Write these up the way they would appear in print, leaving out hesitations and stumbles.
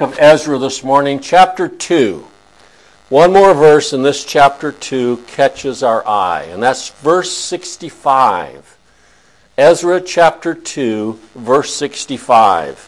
book of Ezra this morning, chapter 2. One more verse in this chapter 2 catches our eye, and that's verse 65. Ezra chapter 2, verse 65.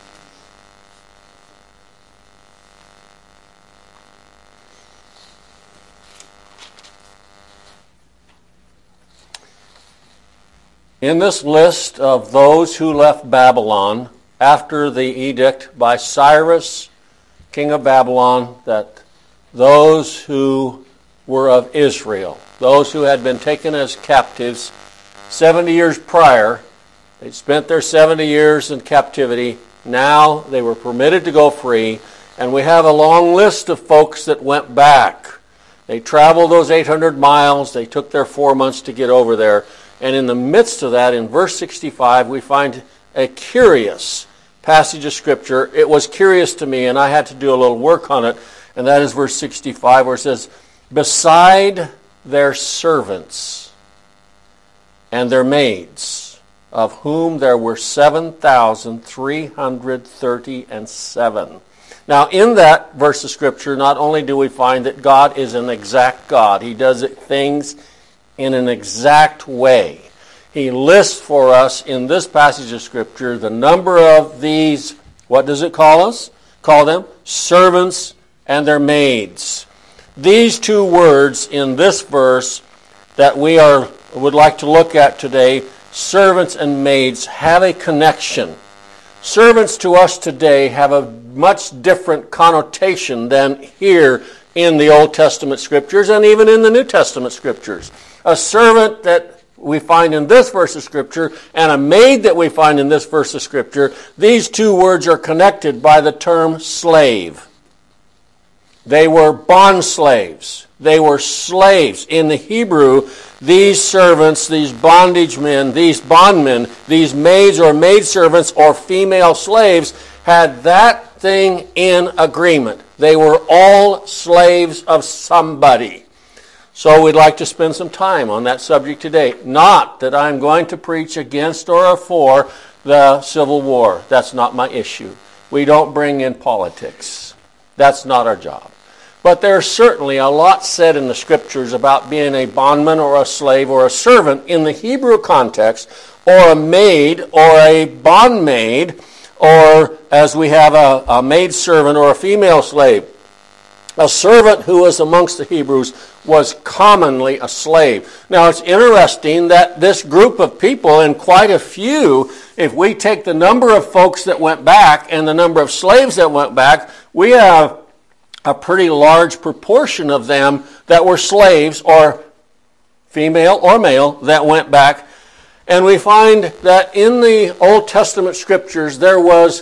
In this list of those who left Babylon after the edict by Cyrus, king of Babylon, that those who were of Israel, those who had been taken as captives 70 years prior, they'd spent their 70 years in captivity. Now they were permitted to go free, and we have a long list of folks that went back. They traveled those 800 miles. They took their 4 months to get over there. And in the midst of that, in verse 65, we find a curious passage of Scripture. It was curious to me, and I had to do a little work on it, and that is verse 65, where it says, "Beside their servants and their maids, of whom there were 7,337. Now, in that verse of Scripture, not only do we find that God is an exact God, He does things in an exact way. He lists for us in this passage of Scripture the number of these, what does it call us? Call them servants and their maids. These two words in this verse that we would like to look at today, servants and maids, have a connection. Servants to us today have a much different connotation than here in the Old Testament Scriptures and even in the New Testament Scriptures. A servant that we find in this verse of Scripture and a maid that we find in this verse of Scripture, these two words are connected by the term slave. They were bond slaves. They were slaves. In the Hebrew, these servants, these bondage men, these bondmen, these maids or maidservants or female slaves had that thing in agreement. They were all slaves of somebody. So we'd like to spend some time on that subject today. Not that I'm going to preach against or for the Civil War. That's not my issue. We don't bring in politics. That's not our job. But there's certainly a lot said in the Scriptures about being a bondman or a slave or a servant in the Hebrew context, or a maid or a bondmaid, or as we have a maidservant or a female slave. A servant who was amongst the Hebrews was commonly a slave. Now it's interesting that this group of people, and quite a few, if we take the number of folks that went back and the number of slaves that went back, we have a pretty large proportion of them that were slaves, or female or male, that went back. And we find that in the Old Testament Scriptures there was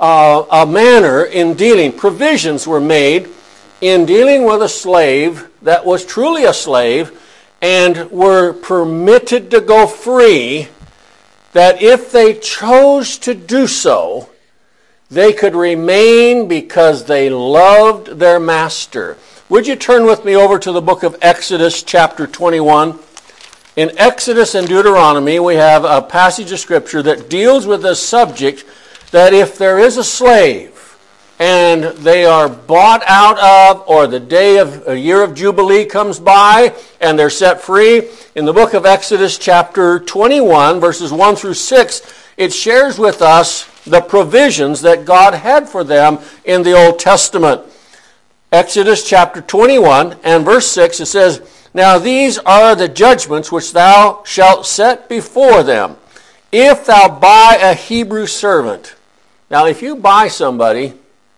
a manner in dealing, provisions were made in dealing with a slave that was truly a slave and were permitted to go free, that if they chose to do so, they could remain because they loved their master. Would you turn with me over to the book of Exodus chapter 21? In Exodus and Deuteronomy, we have a passage of Scripture that deals with this subject, that if there is a slave and they are bought out of, or the day of a year of Jubilee comes by and they're set free, in the book of Exodus chapter 21, verses 1 through 6, it shares with us the provisions that God had for them in the Old Testament. Exodus chapter 21 and verse 6, it says, "Now these are the judgments which thou shalt set before them, if thou buy a Hebrew servant." Now if you buy somebody,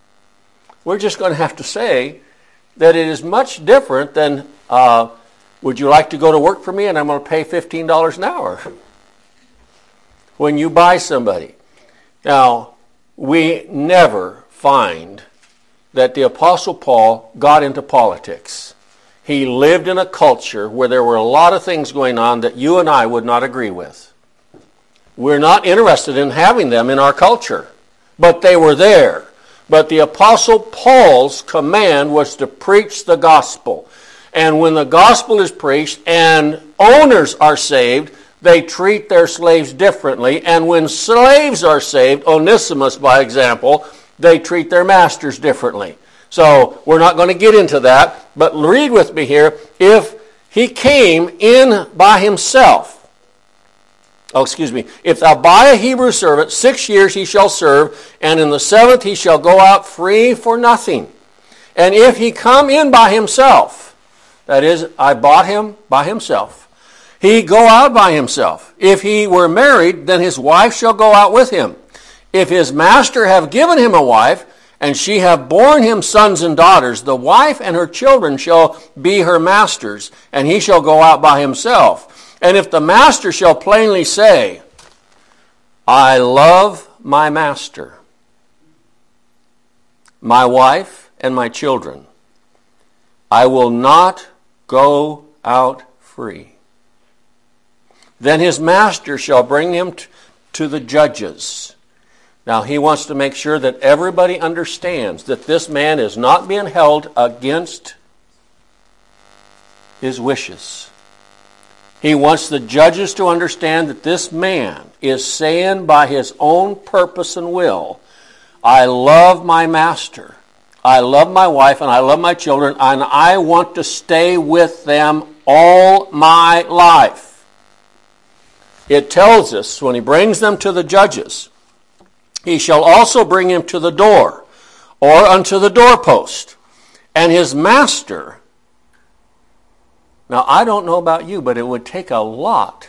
we're just going to have to say that it is much different than, would you like to go to work for me and I'm going to pay $15 an hour? When you buy somebody. Now, we never find that the Apostle Paul got into politics. He lived in a culture where there were a lot of things going on that you and I would not agree with. We're not interested in having them in our culture, but they were there. But the Apostle Paul's command was to preach the gospel. And when the gospel is preached and owners are saved, they treat their slaves differently. And when slaves are saved, Onesimus, by example, they treat their masters differently. So we're not going to get into that, but read with me here. If he came in by himself, if thou buy a Hebrew servant, 6 years he shall serve, and in the 7th he shall go out free for nothing. And if he come in by himself, that is, I bought him by himself, he go out by himself. If he were married, then his wife shall go out with him. If his master have given him a wife, and she have borne him sons and daughters, the wife and her children shall be her master's, and he shall go out by himself. And if the master shall plainly say, I love my master, my wife, and my children, I will not go out free, then his master shall bring him to the judges. Now, he wants to make sure that everybody understands that this man is not being held against his wishes. He wants the judges to understand that this man is saying by his own purpose and will, I love my master, I love my wife, and I love my children, and I want to stay with them all my life. It tells us when he brings them to the judges, he shall also bring him to the door, or unto the doorpost. And his master, now I don't know about you, but it would take a lot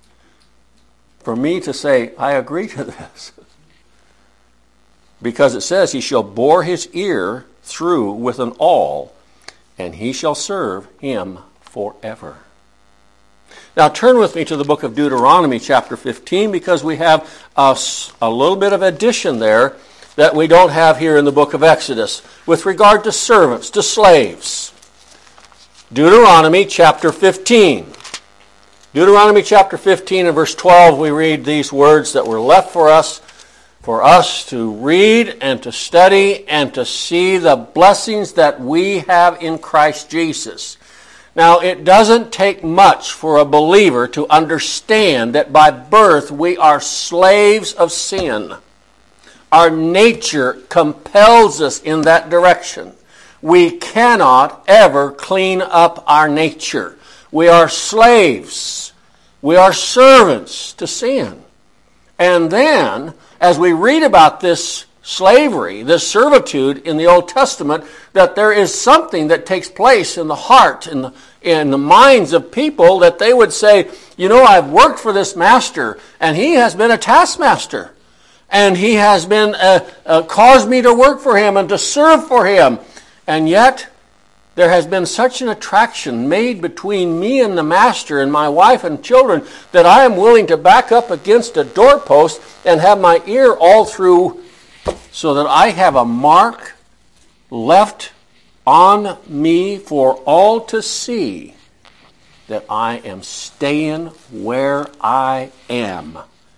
for me to say, I agree to this. Because it says, he shall bore his ear through with an awl, and he shall serve him forever. Now turn with me to the book of Deuteronomy chapter 15, because we have a little bit of addition there that we don't have here in the book of Exodus with regard to servants, to slaves. Deuteronomy chapter 15. Deuteronomy chapter 15 and verse 12, we read these words that were left for us to read and to study and to see the blessings that we have in Christ Jesus. Now, it doesn't take much for a believer to understand that by birth we are slaves of sin. Our nature compels us in that direction. We cannot ever clean up our nature. We are slaves. We are servants to sin. And then, as we read about this slavery, this servitude in the Old Testament, that there is something that takes place in the heart, in the minds of people, that they would say, you know, I've worked for this master, and he has been a taskmaster, and he has been caused me to work for him and to serve for him, and yet there has been such an attraction made between me and the master and my wife and children that I am willing to back up against a doorpost and have my ear all through, so that I have a mark left on me for all to see that I am staying where I am.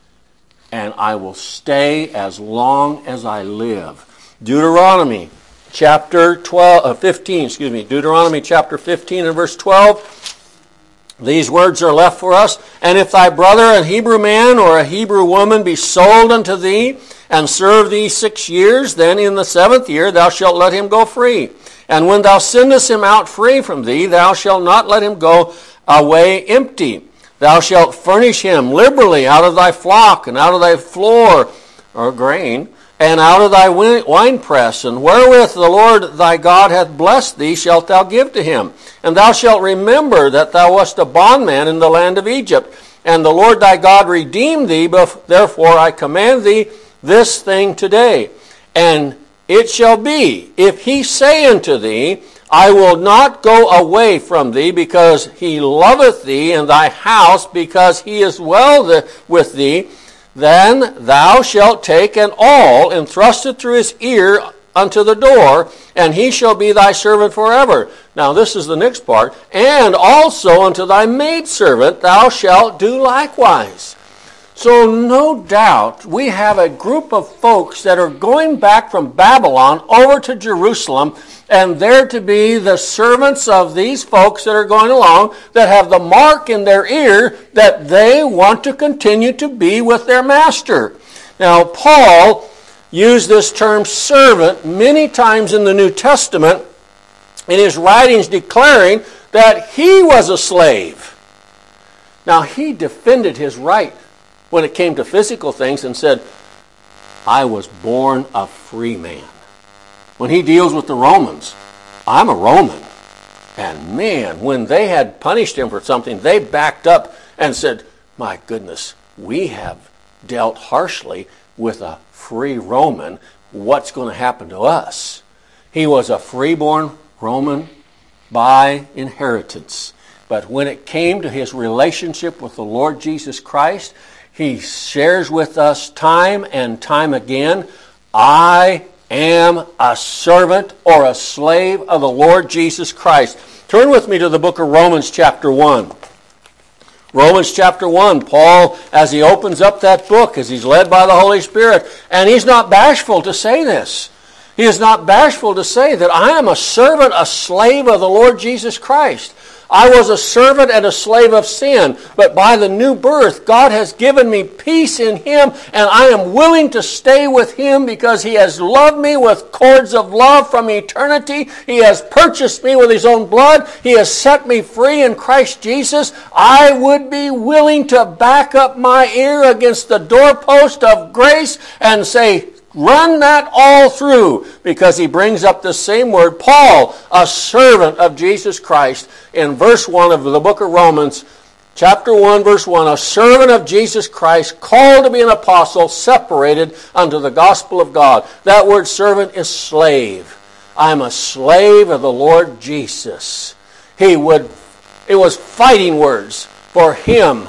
And I will stay as long as I live. Deuteronomy chapter 15, Deuteronomy chapter 15 and verse 12. These words are left for us. And if thy brother, a Hebrew man or a Hebrew woman, be sold unto thee, and serve thee 6 years, then in the 7th year thou shalt let him go free. And when thou sendest him out free from thee, thou shalt not let him go away empty. Thou shalt furnish him liberally out of thy flock, and out of thy floor, or grain, and out of thy winepress, and wherewith the Lord thy God hath blessed thee shalt thou give to him. And thou shalt remember that thou wast a bondman in the land of Egypt, and the Lord thy God redeemed thee, therefore I command thee this thing today. And it shall be, if he say unto thee, I will not go away from thee, because he loveth thee, and thy house, because he is well with thee, then thou shalt take an awl, and thrust it through his ear unto the door, and he shall be thy servant forever. Now this is the next part. And also unto thy maidservant thou shalt do likewise. So no doubt we have a group of folks that are going back from Babylon over to Jerusalem, and they're to be the servants of these folks that are going along, that have the mark in their ear that they want to continue to be with their master. Now Paul used this term servant many times in the New Testament in his writings, declaring that he was a slave. Now, he defended his right when it came to physical things and said, I was born a free man. When he deals with the Romans, I'm a Roman. And man, when they had punished him for something, they backed up and said, my goodness, we have dealt harshly with a free Roman. What's going to happen to us? He was a freeborn Roman by inheritance. But when it came to his relationship with the Lord Jesus Christ, he shares with us time and time again, I am a servant or a slave of the Lord Jesus Christ. Turn with me to the book of Romans chapter 1. Romans chapter 1, Paul, as he opens up that book, as he's led by the Holy Spirit, and he's not bashful to say this. He is not bashful to say that I am a servant, a slave of the Lord Jesus Christ. I was a servant and a slave of sin, but by the new birth, God has given me peace in Him, and I am willing to stay with Him because He has loved me with cords of love from eternity. He has purchased me with His own blood. He has set me free in Christ Jesus. I would be willing to back up my ear against the doorpost of grace and say, run that all through, because he brings up the same word, Paul, a servant of Jesus Christ, in verse 1 of the book of Romans, chapter 1, verse 1, a servant of Jesus Christ, called to be an apostle, separated unto the gospel of God. That word servant is slave. I'm a slave of the Lord Jesus. It was fighting words for him.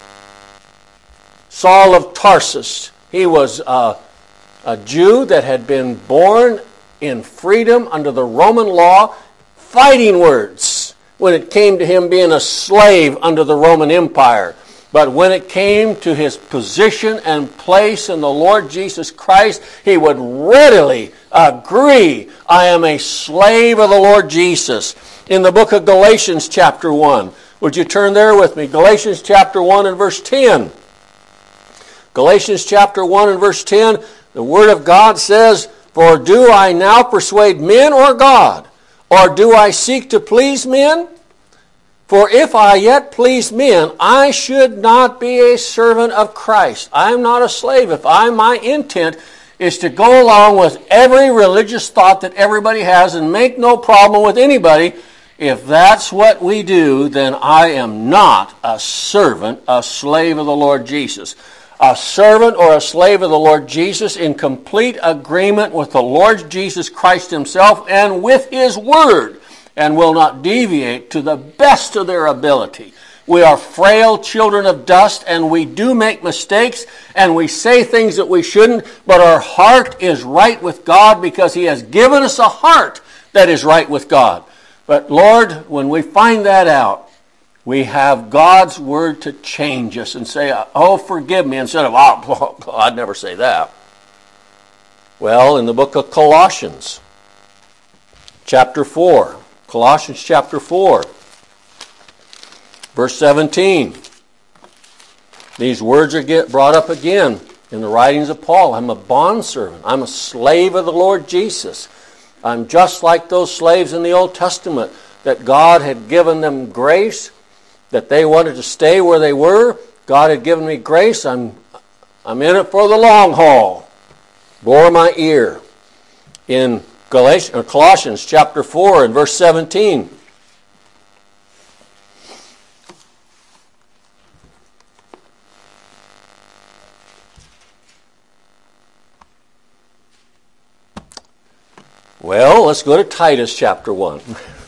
Saul of Tarsus, he was a Jew that had been born in freedom under the Roman law, fighting words when it came to him being a slave under the Roman Empire. But when it came to his position and place in the Lord Jesus Christ, he would readily agree, I am a slave of the Lord Jesus. In the book of Galatians chapter 1, would you turn there with me? Galatians chapter 1 and verse 10. Galatians chapter 1 and verse 10, the Word of God says, for do I now persuade men or God? Or do I seek to please men? For if I yet please men, I should not be a servant of Christ. I am not a slave. If my intent is to go along with every religious thought that everybody has and make no problem with anybody, if that's what we do, then I am not a servant, a slave of the Lord Jesus. A servant or a slave of the Lord Jesus in complete agreement with the Lord Jesus Christ Himself and with His Word, and will not deviate to the best of their ability. We are frail children of dust, and we do make mistakes, and we say things that we shouldn't, but our heart is right with God because He has given us a heart that is right with God. But Lord, when we find that out, we have God's Word to change us and say, oh, forgive me, instead of, oh, I'd never say that. Well, in the book of Colossians, chapter 4, Colossians chapter 4, verse 17, these words are brought up again in the writings of Paul. I'm a bondservant. I'm a slave of the Lord Jesus. I'm just like those slaves in the Old Testament that God had given them grace, that they wanted to stay where they were. God had given me grace. I'm in it for the long haul. Bore my ear. In Colossians chapter 4 and verse 17. Well, let's go to Titus chapter 1.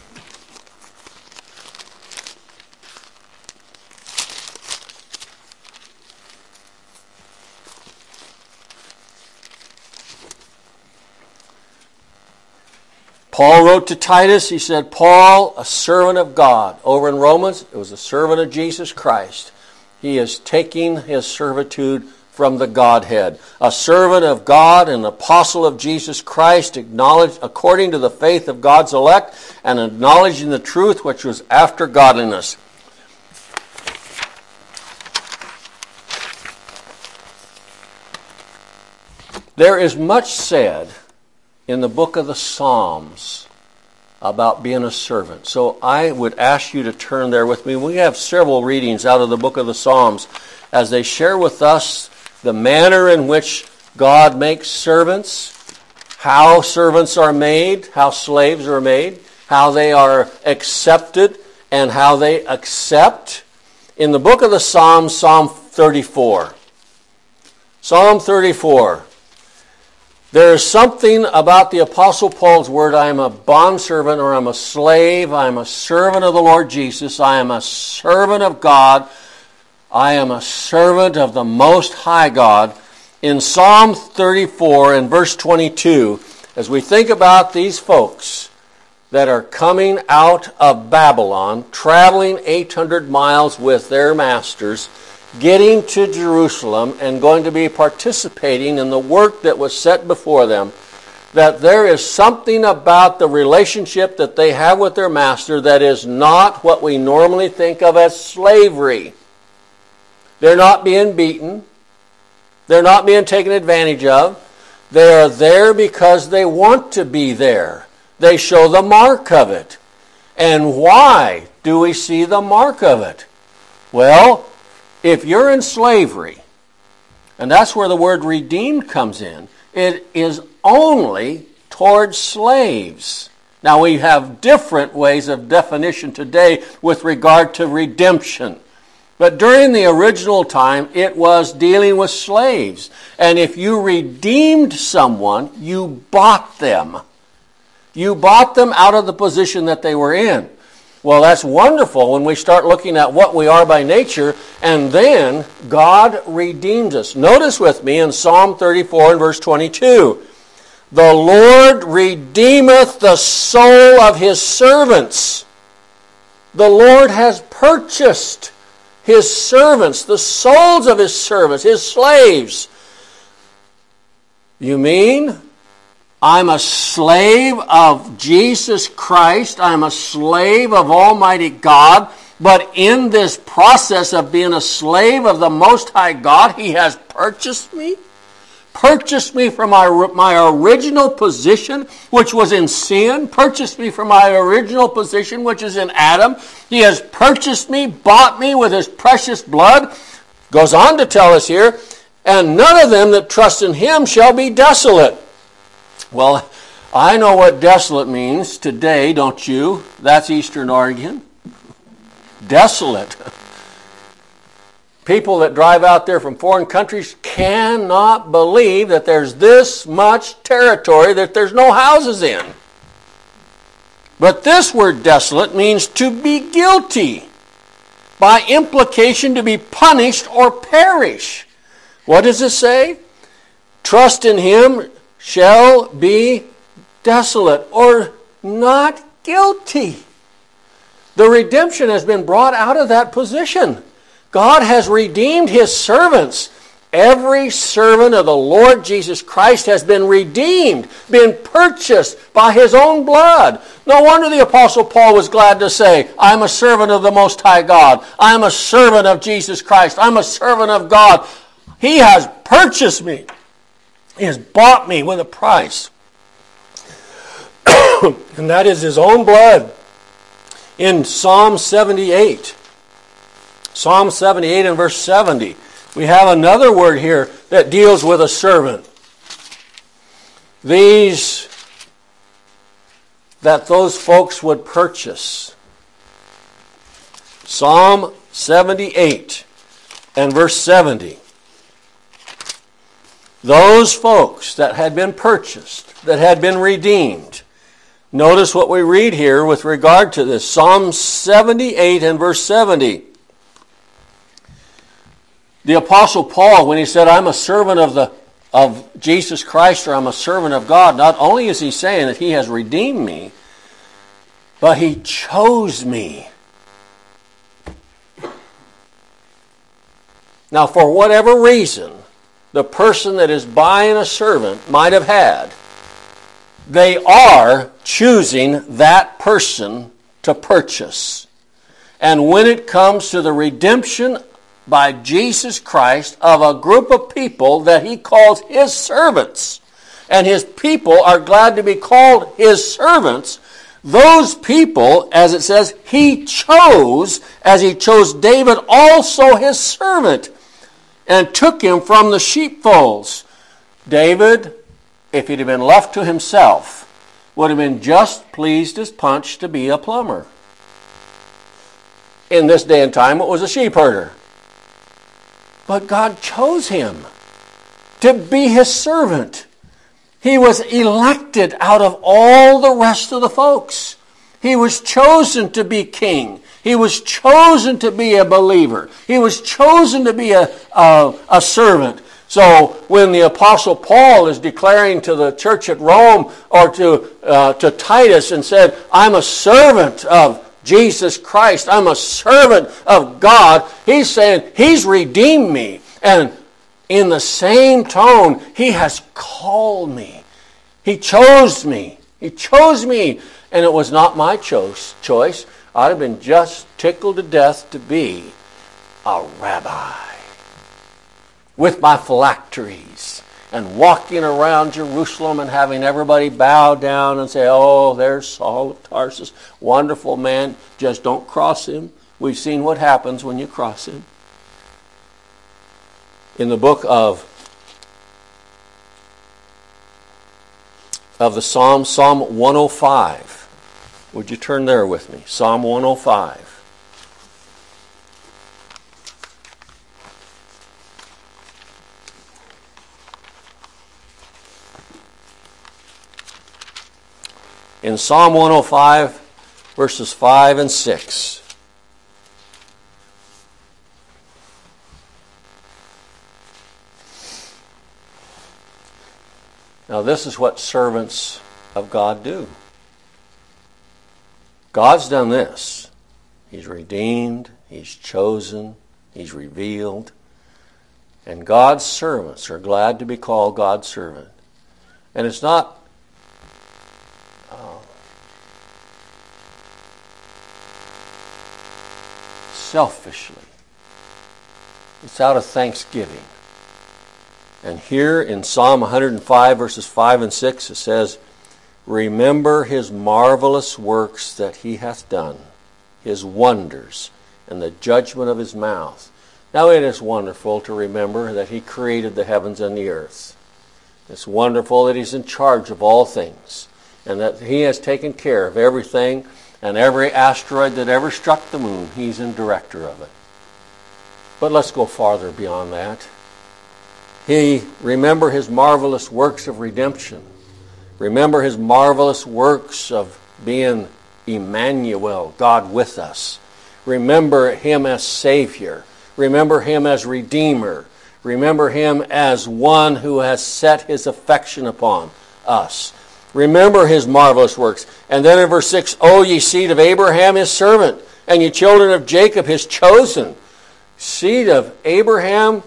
Paul wrote to Titus, he said, Paul, a servant of God. Over in Romans, it was a servant of Jesus Christ. He is taking his servitude from the Godhead. A servant of God, an apostle of Jesus Christ, acknowledged according to the faith of God's elect, and acknowledging the truth which was after godliness. There is much said in the book of the Psalms about being a servant. So I would ask you to turn there with me. We have several readings out of the book of the Psalms as they share with us the manner in which God makes servants, how servants are made, how slaves are made, how they are accepted, and how they accept. In the book of the Psalms, Psalm 34. Psalm 34. There is something about the Apostle Paul's word, I am a bondservant, or I'm a slave, I am a servant of the Lord Jesus, I am a servant of God, I am a servant of the Most High God. In Psalm 34 and verse 22, as we think about these folks that are coming out of Babylon, traveling 800 miles with their masters, getting to Jerusalem and going to be participating in the work that was set before them, that there is something about the relationship that they have with their master that is not what we normally think of as slavery. They're not being beaten. They're not being taken advantage of. They are there because they want to be there. They show the mark of it. And why do we see the mark of it? Well, if you're in slavery, and that's where the word redeemed comes in, it is only towards slaves. Now we have different ways of definition today with regard to redemption. But during the original time, it was dealing with slaves. And if you redeemed someone, you bought them. You bought them out of the position that they were in. Well, that's wonderful when we start looking at what we are by nature, and then God redeems us. Notice with me in Psalm 34 and verse 22, the Lord redeemeth the soul of his servants. The Lord has purchased his servants, the souls of his servants, his slaves. You mean I'm a slave of Jesus Christ. I'm a slave of Almighty God. But in this process of being a slave of the Most High God, he has purchased me. Purchased me from my original position, which was in sin. Purchased me from my original position, which is in Adam. He has purchased me, bought me with his precious blood. Goes on to tell us here, and none of them that trust in him shall be desolate. Well, I know what desolate means today, don't you? That's Eastern Oregon. Desolate. People that drive out there from foreign countries cannot believe that there's this much territory that there's no houses in. But this word desolate means to be guilty. By implication, to be punished or perish. What does it say? Trust in him shall be desolate or not guilty. The redemption has been brought out of that position. God has redeemed his servants. Every servant of the Lord Jesus Christ has been redeemed, been purchased by his own blood. No wonder the Apostle Paul was glad to say, I'm a servant of the Most High God. I'm a servant of Jesus Christ. I'm a servant of God. He has purchased me. He has bought me with a price. And that is his own blood. In Psalm 78, Psalm 78 and verse 70, we have another word here that deals with a servant. These that those folks would purchase. Psalm 78 and verse 70. Those folks that had been purchased, that had been redeemed. Notice what we read here with regard to this. Psalm 78 and verse 70. The Apostle Paul, when he said, I'm a servant of Jesus Christ, or I'm a servant of God, not only is he saying that he has redeemed me, but he chose me. Now, for whatever reason, the person that is buying a servant might have had, they are choosing that person to purchase. And when it comes to the redemption by Jesus Christ of a group of people that he calls his servants, and his people are glad to be called his servants, those people, as it says, he chose, as he chose David also his servant, and took him from the sheepfolds. David, if he'd have been left to himself, would have been just pleased as punch to be a plumber. In this day and time, it was a sheep herder. But God chose him to be his servant. He was elected out of all the rest of the folks. He was chosen to be king. He was chosen to be a believer. He was chosen to be a servant. So when the Apostle Paul is declaring to the church at Rome or to Titus and said, I'm a servant of Jesus Christ, I'm a servant of God, he's saying he's redeemed me. And in the same tone, he has called me. He chose me. He chose me. And it was not my choice. I'd have been just tickled to death to be a rabbi with my phylacteries and walking around Jerusalem and having everybody bow down and say, oh, there's Saul of Tarsus, wonderful man, just don't cross him. We've seen what happens when you cross him. In the book of the Psalm 105, would you turn there with me? Psalm 105. In Psalm 105, verses 5 and 6. Now this is what servants of God do. God's done this. He's redeemed, he's chosen, he's revealed. And God's servants are glad to be called God's servant. And it's not selfishly. It's out of thanksgiving. And here in Psalm 105, verses 5 and 6, it says, remember his marvelous works that he hath done, his wonders, and the judgment of his mouth. Now it is wonderful to remember that he created the heavens and the earth. It's wonderful that he's in charge of all things, and that he has taken care of everything, and every asteroid that ever struck the moon, he's in director of it. But let's go farther beyond that. Remember his marvelous works of redemption. Remember his marvelous works of being Emmanuel, God with us. Remember him as Savior. Remember him as Redeemer. Remember him as one who has set his affection upon us. Remember his marvelous works. And then in verse 6, O ye seed of Abraham his servant, and ye children of Jacob his chosen. Seed of Abraham,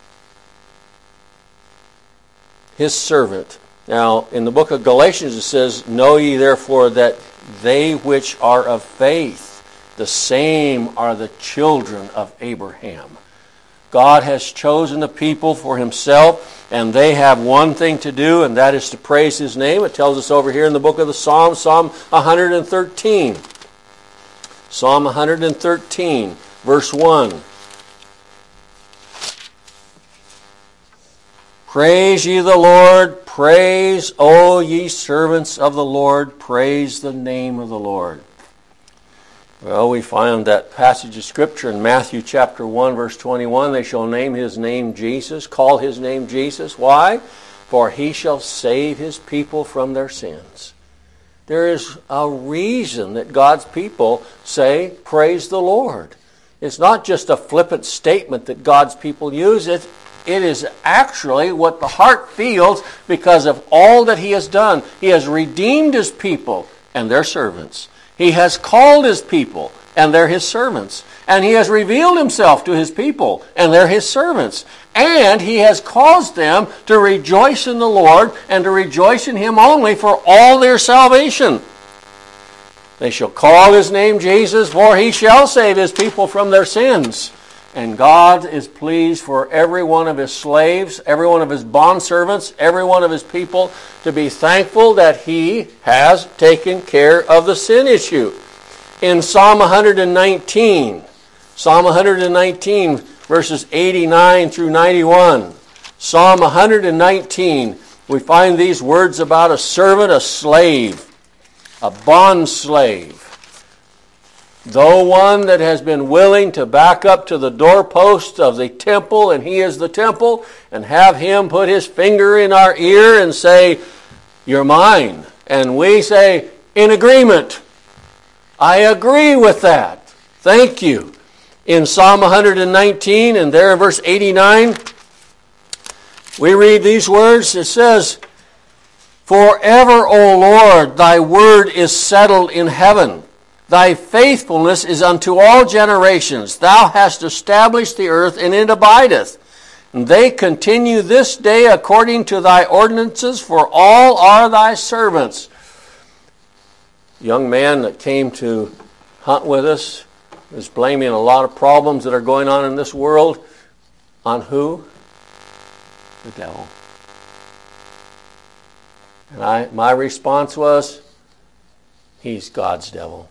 his servant. Now, in the book of Galatians it says, know ye therefore that they which are of faith, the same are the children of Abraham. God has chosen the people for himself, and they have one thing to do, and that is to praise his name. It tells us over here in the book of the Psalms, Psalm 113. Psalm 113, verse 1. Praise ye the Lord, praise, O ye servants of the Lord, praise the name of the Lord. Well, we find that passage of Scripture in Matthew chapter 1, verse 21. They shall name his name Jesus, call his name Jesus. Why? For he shall save his people from their sins. There is a reason that God's people say, praise the Lord. It's not just a flippant statement that God's people use. It is actually what the heart feels because of all that he has done. He has redeemed his people and their servants. He has called his people, and they're his servants. And he has revealed himself to his people, and they're his servants. And he has caused them to rejoice in the Lord, and to rejoice in him only for all their salvation. They shall call his name Jesus, for he shall save his people from their sins. And God is pleased for every one of His slaves, every one of His bondservants, every one of His people to be thankful that He has taken care of the sin issue. In Psalm 119, verses 89 through 91, Psalm 119, we find these words about a servant, a slave, a bond slave. Though one that has been willing to back up to the doorpost of the temple, and he is the temple, and have him put his finger in our ear and say, "You're mine." And we say, "In agreement. I agree with that. Thank you." In Psalm 119, and there in verse 89, we read these words. It says, "Forever, O Lord, thy word is settled in heaven. Thy faithfulness is unto all generations. Thou hast established the earth, and it abideth. And they continue this day according to thy ordinances, for all are thy servants." Young man that came to hunt with us is blaming a lot of problems that are going on in this world on who? The devil. And my response was, he's God's devil.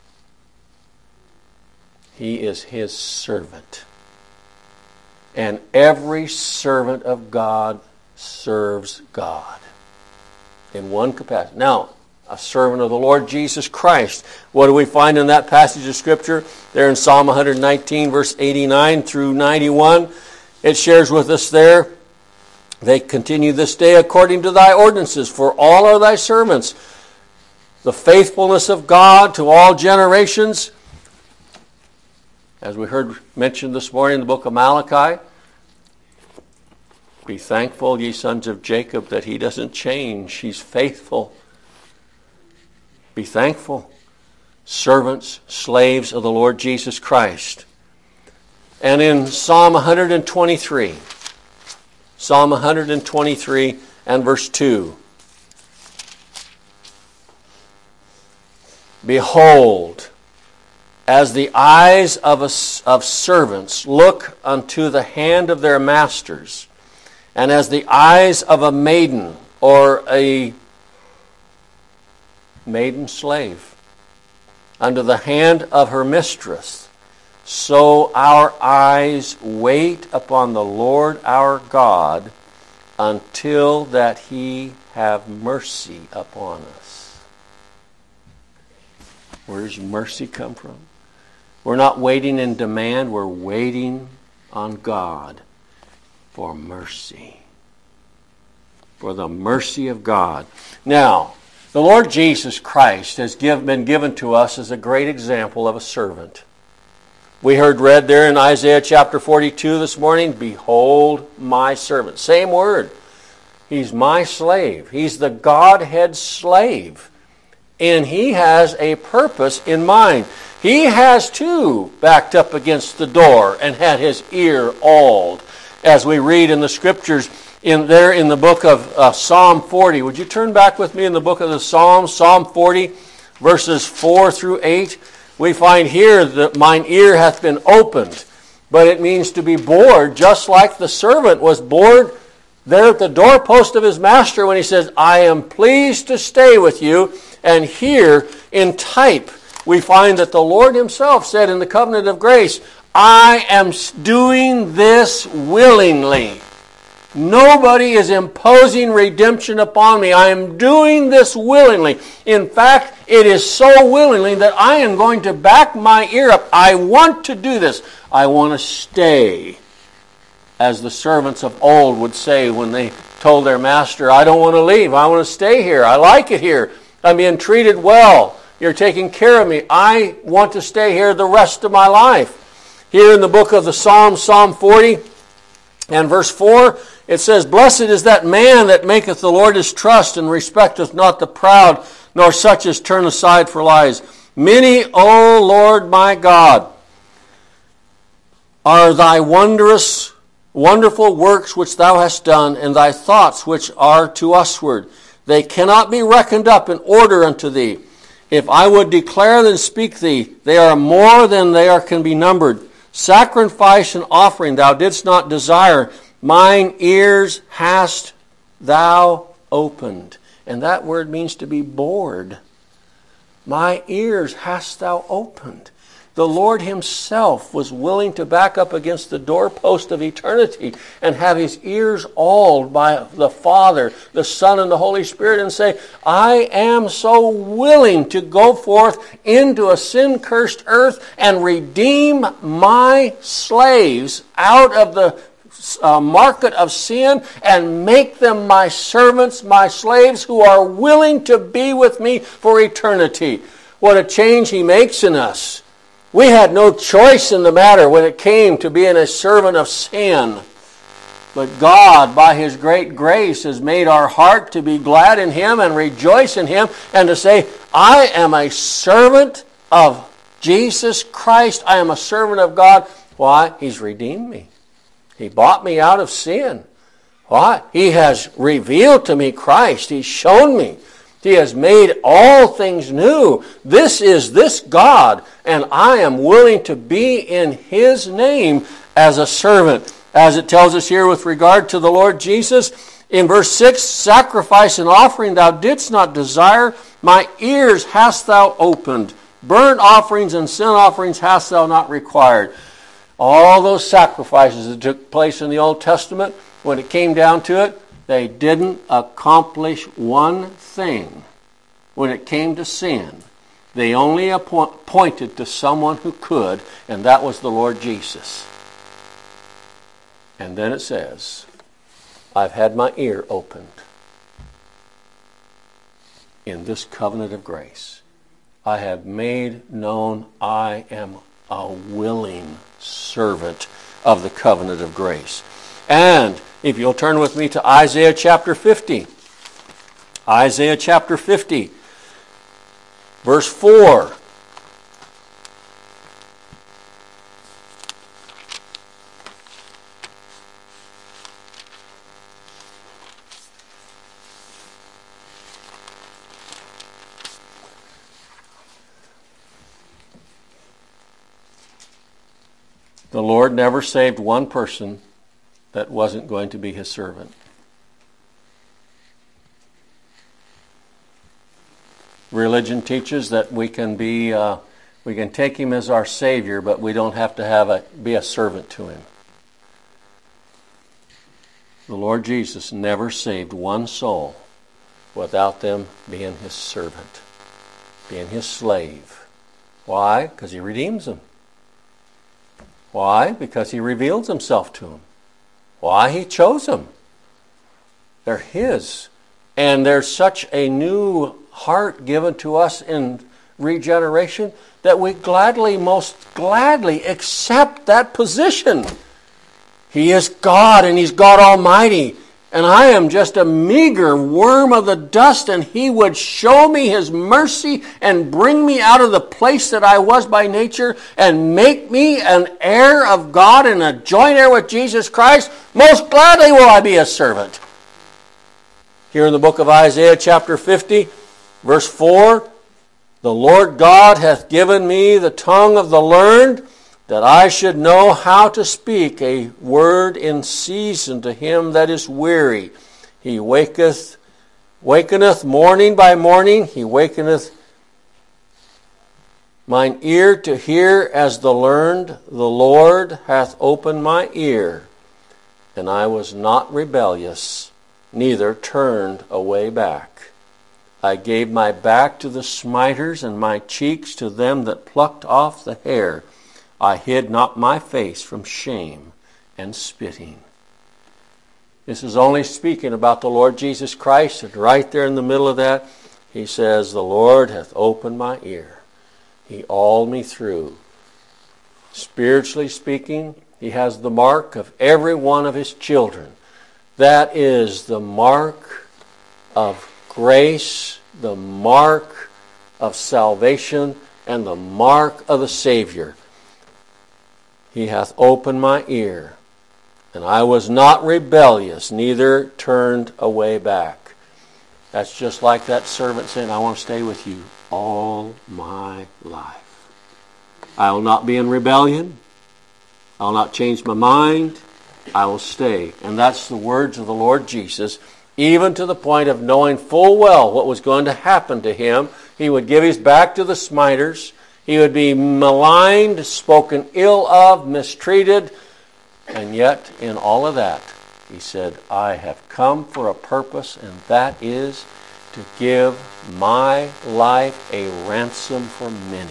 He is his servant. And every servant of God serves God in one capacity. Now, a servant of the Lord Jesus Christ. What do we find in that passage of Scripture? There in Psalm 119, verse 89 through 91. It shares with us there, "They continue this day according to thy ordinances, for all are thy servants." The faithfulness of God to all generations. As we heard mentioned this morning in the book of Malachi, "Be thankful, ye sons of Jacob, that he doesn't change. He's faithful." Be thankful. Servants, slaves of the Lord Jesus Christ. And in Psalm 123, Psalm 123 and verse 2, "Behold, as the eyes of servants look unto the hand of their masters, and as the eyes of a maiden," or a maiden slave, "unto the hand of her mistress, so our eyes wait upon the Lord our God, until that He have mercy upon us." Where does mercy come from? We're not waiting in demand, we're waiting on God for mercy. For the mercy of God. Now, the Lord Jesus Christ has been given to us as a great example of a servant. We heard read there in Isaiah chapter 42 this morning, "Behold my servant." Same word. He's my slave. He's the Godhead slave. And He has a purpose in mind. He has too backed up against the door and had his ear auled. As we read in the Scriptures, in the book of Psalm 40. Would you turn back with me in the book of the Psalms, Psalm 40, verses 4 through 8. We find here that mine ear hath been opened, but it means to be bored, just like the servant was bored there at the doorpost of his master when he says, "I am pleased to stay with you." And here in type, we find that the Lord Himself said in the covenant of grace, "I am doing this willingly." Nobody is imposing redemption upon me. I am doing this willingly. In fact, it is so willingly that I am going to back my ear up. I want to do this. I want to stay. As the servants of old would say when they told their master, "I don't want to leave. I want to stay here. I like it here. I'm being treated well. You're taking care of me. I want to stay here the rest of my life." Here in the book of the Psalms, Psalm 40 and verse 4, it says, "Blessed is that man that maketh the Lord his trust, and respecteth not the proud, nor such as turn aside for lies. Many, O Lord my God, are thy wonderful works which thou hast done, and thy thoughts which are to usward. They cannot be reckoned up in order unto thee. If I would declare and speak thee, they are more than they can be numbered. Sacrifice and offering thou didst not desire. Mine ears hast thou opened. And that word means to be bored. My ears hast thou opened. The Lord himself was willing to back up against the doorpost of eternity and have his ears auled by the Father, the Son, and the Holy Spirit and say, I am so willing to go forth into a sin-cursed earth and redeem my slaves out of the market of sin and make them my servants, my slaves who are willing to be with me for eternity. What a change he makes in us. We had no choice in the matter when it came to being a servant of sin. But God, by his great grace, has made our heart to be glad in him and rejoice in him and to say, I am a servant of Jesus Christ. I am a servant of God. Why? He's redeemed me. He bought me out of sin. Why? He has revealed to me Christ. He's shown me. He has made all things new. This is this God, and I am willing to be in his name as a servant. As it tells us here with regard to the Lord Jesus, in verse 6, sacrifice and offering thou didst not desire, my ears hast thou opened. Burnt offerings and sin offerings hast thou not required. All those sacrifices that took place in the Old Testament, when it came down to it, they didn't accomplish one thing. When it came to sin, they only pointed to someone who could, and that was the Lord Jesus. And then it says, I've had my ear opened in this covenant of grace. I have made known I am a willing servant of the covenant of grace. And if you'll turn with me to Isaiah chapter 50. Isaiah chapter 50, verse 4. The Lord never saved one person that wasn't going to be his servant. Religion teaches that we can take him as our Savior, but we don't have to be a servant to him. The Lord Jesus never saved one soul without them being his servant, being his slave. Why? Because he redeems them. Why? Because he reveals himself to them. Why? He chose them. They're his. And there's such a new heart given to us in regeneration that we most gladly accept that position. He is God, and he's God Almighty. And I am just a meager worm of the dust, and he would show me his mercy and bring me out of the place that I was by nature and make me an heir of God and a joint heir with Jesus Christ. Most gladly will I be a servant. Here in the book of Isaiah chapter 50, verse 4, the Lord God hath given me the tongue of the learned, that I should know how to speak a word in season to him that is weary. He wakeneth morning by morning. He wakeneth mine ear to hear as the learned. The Lord hath opened my ear, and I was not rebellious, neither turned away back. I gave my back to the smiters, and my cheeks to them that plucked off the hair. I hid not my face from shame and spitting. This is only speaking about the Lord Jesus Christ, and right there in the middle of that, he says, the Lord hath opened my ear. He auled me through. Spiritually speaking, he has the mark of every one of his children. That is the mark of grace, the mark of salvation, and the mark of the Savior. He hath opened my ear, and I was not rebellious, neither turned away back. That's just like that servant saying, I want to stay with you all my life. I will not be in rebellion. I'll not change my mind. I will stay. And that's the words of the Lord Jesus, even to the point of knowing full well what was going to happen to him. He would give his back to the smiters. He would be maligned, spoken ill of, mistreated. And yet, in all of that, he said, I have come for a purpose, and that is to give my life a ransom for many.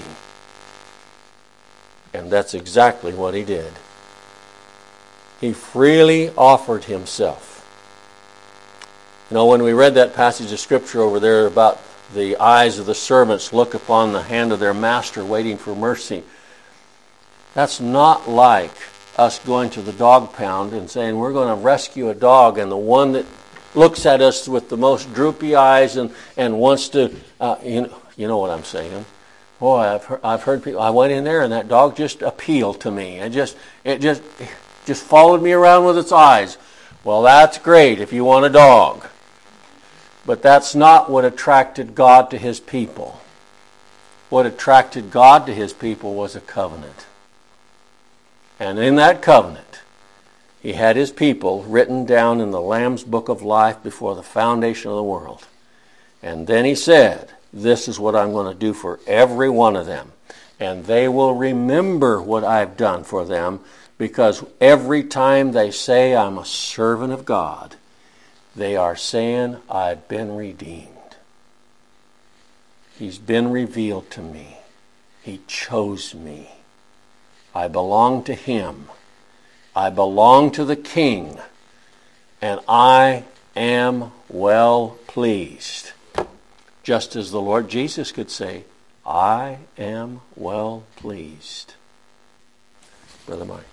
And that's exactly what he did. He freely offered himself. You know, when we read that passage of Scripture over there about the eyes of the servants look upon the hand of their master waiting for mercy, that's not like us going to the dog pound and saying we're going to rescue a dog, and the one that looks at us with the most droopy eyes and wants to, you know what I'm saying. Boy, I've heard people, I went in there and that dog just appealed to me. It just followed me around with its eyes. Well, that's great if you want a dog. But that's not what attracted God to his people. What attracted God to his people was a covenant. And in that covenant, he had his people written down in the Lamb's Book of Life before the foundation of the world. And then he said, this is what I'm going to do for every one of them. And they will remember what I've done for them, because every time they say I'm a servant of God, they are saying I've been redeemed. He's been revealed to me. He chose me. I belong to him. I belong to the King. And I am well pleased. Just as the Lord Jesus could say, I am well pleased. Brother Mike.